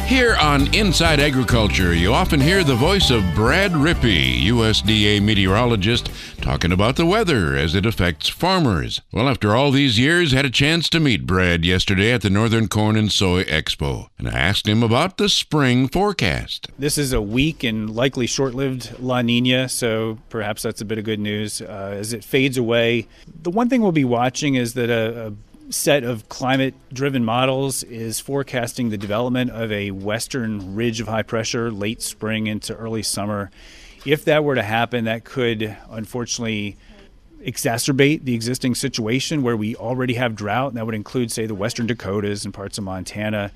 Here on Inside Agriculture, you often hear the voice of Brad Rippey, USDA meteorologist, talking about the weather as it affects farmers. Well, after all these years, had a chance to meet Brad yesterday at the Northern Corn and Soy Expo, and I asked him about the spring forecast. This is a weak and likely short-lived La Nina, so perhaps that's a bit of good news as it fades away. The one thing we'll be watching is that a set of climate-driven models is forecasting the development of a western ridge of high pressure late spring into early summer. If that were to happen, that could unfortunately exacerbate the existing situation where we already have drought, and that would include, say, the western Dakotas and parts of Montana.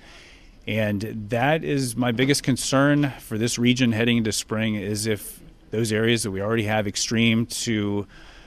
And that is my biggest concern for this region heading into spring, is if those areas that we already have extreme to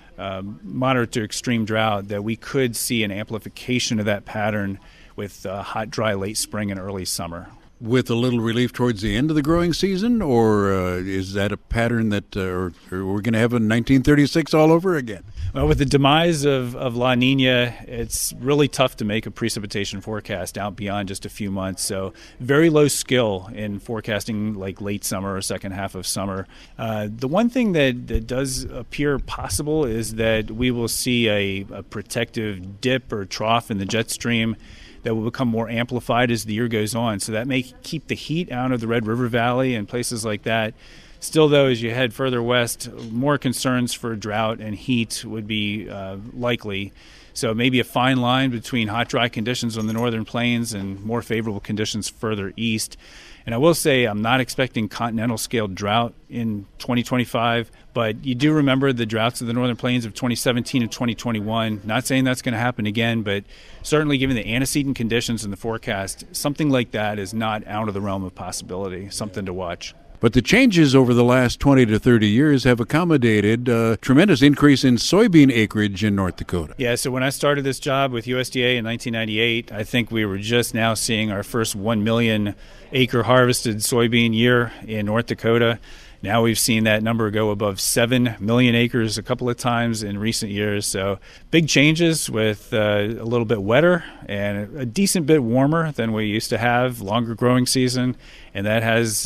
moderate to extreme drought, that we could see an amplification of that pattern with hot, dry late spring and early summer. With a little relief towards the end of the growing season, or is that a pattern that or we're going to have a 1936 all over again? Well, with the demise of La Nina, it's really tough to make a precipitation forecast out beyond just a few months. So very low skill in forecasting like late summer or second half of summer. The one thing that does appear possible is that we will see a protective dip or trough in the jet stream that will become more amplified as the year goes on. So that may keep the heat out of the Red River Valley and places like that. Still, though, as you head further west, more concerns for drought and heat would be likely. So maybe a fine line between hot, dry conditions on the northern plains and more favorable conditions further east. And I will say I'm not expecting continental scale drought in 2025, but you do remember the droughts of the northern plains of 2017 and 2021. Not saying that's going to happen again, but certainly given the antecedent conditions in the forecast, something like that is not out of the realm of possibility, something to watch. But the changes over the last 20 to 30 years have accommodated a tremendous increase in soybean acreage in North Dakota. Yeah, so when I started this job with USDA in 1998, I think we were just now seeing our first 1 million acre harvested soybean year in North Dakota. Now we've seen that number go above 7 million acres a couple of times in recent years. So big changes with a little bit wetter and a decent bit warmer than we used to have, longer growing season. And that has,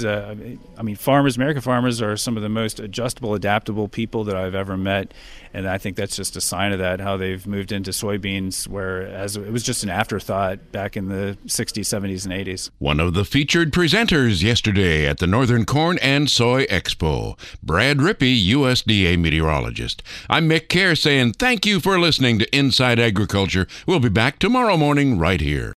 American farmers are some of the most adjustable, adaptable people that I've ever met. And I think that's just a sign of that, how they've moved into soybeans, whereas it was just an afterthought back in the 60s, 70s, and 80s. One of the featured presenters yesterday at the Northern Corn and Soy Expo, Brad Rippey, USDA meteorologist. I'm Mick Kerr saying thank you for listening to Inside Agriculture. We'll be back tomorrow morning right here.